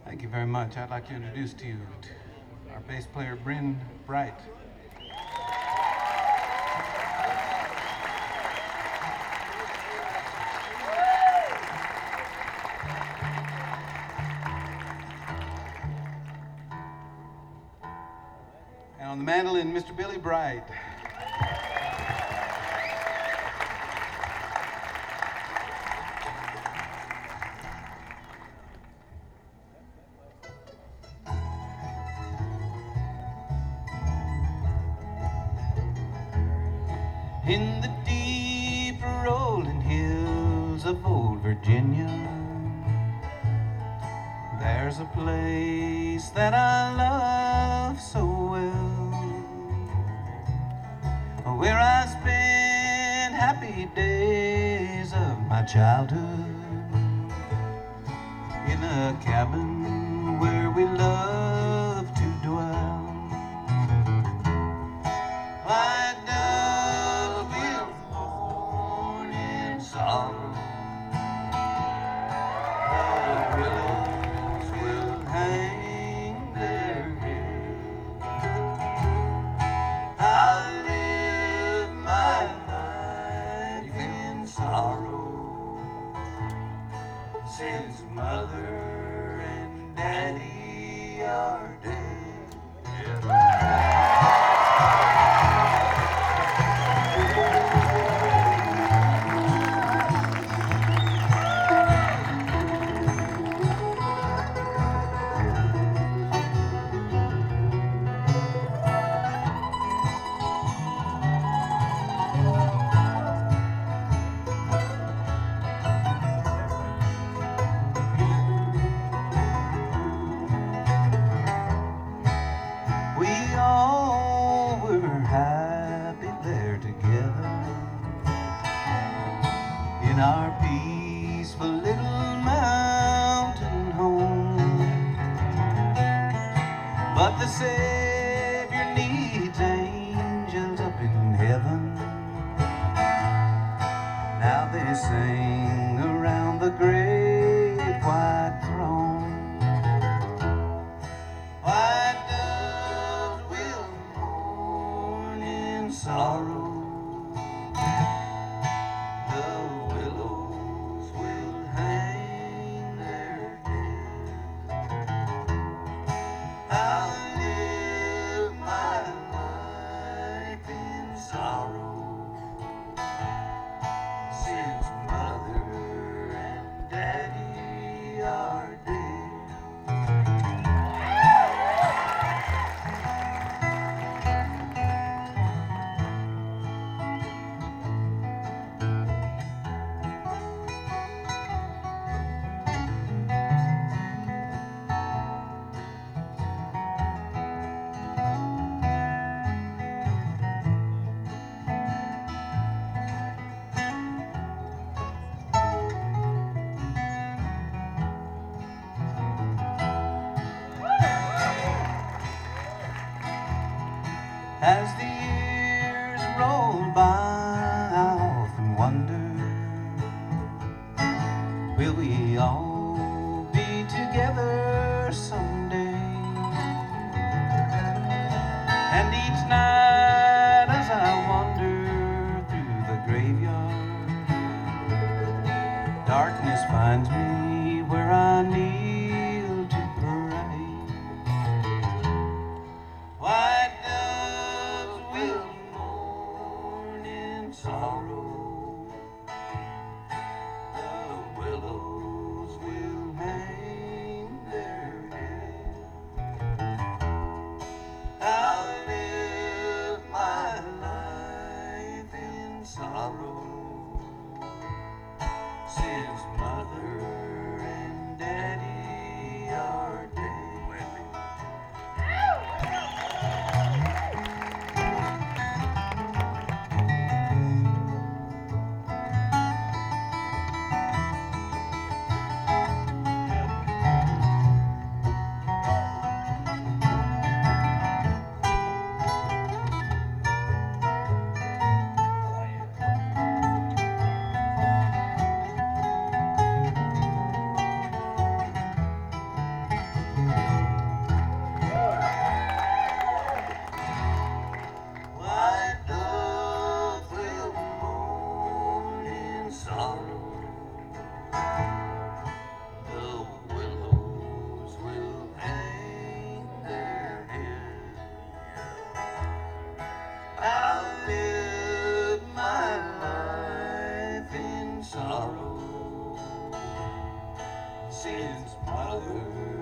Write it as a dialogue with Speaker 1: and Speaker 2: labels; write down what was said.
Speaker 1: Thank you very much. I'd like to introduce to you our bass player, Bryn Bright. And on the mandolin, Mr. Billy Bright. In the deep rolling hills of old Virginia, there's a place that I love so well, where I spent happy days of my childhood, in a cabin where we loved to dwell. White doves will mourn in sorrow, the willows will hang their heads. I'll live my life in sorrow, since mother and daddy are dead. We all were happy there together in our peaceful little mountain home. But the Savior needs angels up in heaven. Now they sing around the great white throne. White doves will mourn in sorrow, the willows will hang their head. I'll live my life in sorrow, since mother and daddy are dead. As the years roll by, I often wonder, will we all be together someday? And each night as I wander through the graveyard, darkness finds me where I kneel to pray. White doves will mourn in sorrow, the willows will hang their head. I'll live my life in sorrow, since mother and daddy His mother.